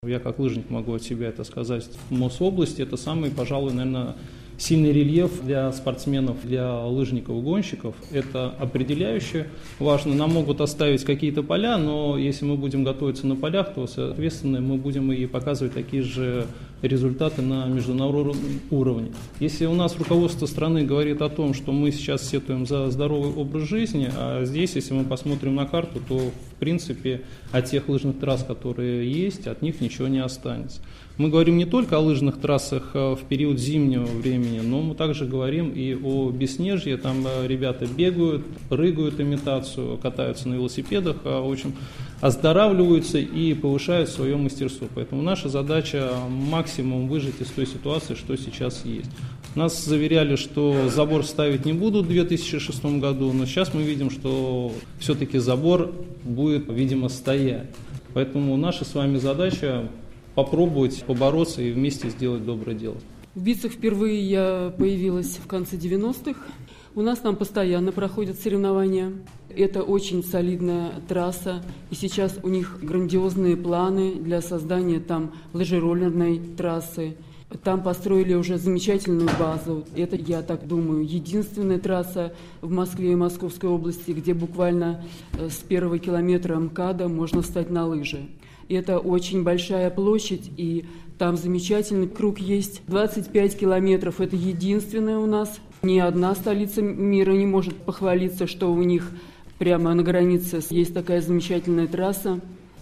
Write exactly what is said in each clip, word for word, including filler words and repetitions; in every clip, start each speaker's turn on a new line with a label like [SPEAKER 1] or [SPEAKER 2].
[SPEAKER 1] Я как лыжник могу от себя это сказать. Мособласть – это самый, пожалуй, наверное, сильный рельеф для спортсменов, для лыжников и гонщиков. Это определяюще важно. Нам могут оставить какие-то поля, но если мы будем готовиться на полях, то, соответственно, мы будем и показывать такие же результаты на международном уровне. Если у нас руководство страны говорит о том, что мы сейчас сетуем за здоровый образ жизни, а здесь, если мы посмотрим на карту, то, в принципе, от тех лыжных трасс, которые есть, от них ничего не останется. Мы говорим не только о лыжных трассах в период зимнего времени, но мы также говорим и о бесснежье. Там ребята бегают, прыгают имитацию, катаются на велосипедах, в общем, оздоравливаются и повышают свое мастерство. Поэтому наша задача максимум выжать из той ситуации, что сейчас есть. Нас заверяли, что забор ставить не будут в две тысячи шестом году, но сейчас мы видим, что все-таки забор будет, видимо, стоять. Поэтому наша с вами задача попробовать побороться и вместе сделать доброе дело.
[SPEAKER 2] В Бицах впервые я появилась в конце девяностых. У нас там постоянно проходят соревнования. Это очень солидная трасса, и сейчас у них грандиозные планы для создания там лыжероллерной трассы. Там построили уже замечательную базу. Это, я так думаю, единственная трасса в Москве и Московской области, где буквально с первого километра МКАДа можно встать на лыжи. Это очень большая площадь, и там замечательный круг есть. двадцать пять километров – это единственное у нас. Ни одна столица мира не может похвалиться, что у них прямо на границе есть такая замечательная трасса.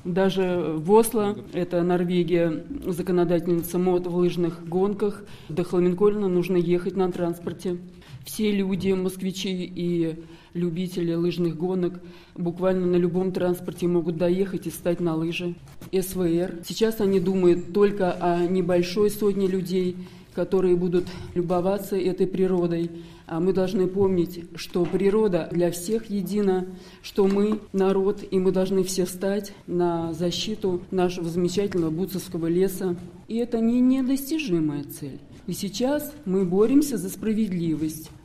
[SPEAKER 2] Даже в Осло, это Норвегия, законодательница мод в лыжных гонках, до Холменкольна нужно ехать на транспорте. Все люди, москвичи и любители лыжных гонок буквально на любом транспорте могут доехать и встать на лыжи. СВР. Сейчас они думают только о небольшой сотне людей, которые будут любоваться этой природой. А мы должны помнить, что природа для всех едина, что мы народ, и мы должны все встать на защиту нашего замечательного Буцевского леса. И это не недостижимая цель. И сейчас мы боремся за справедливость.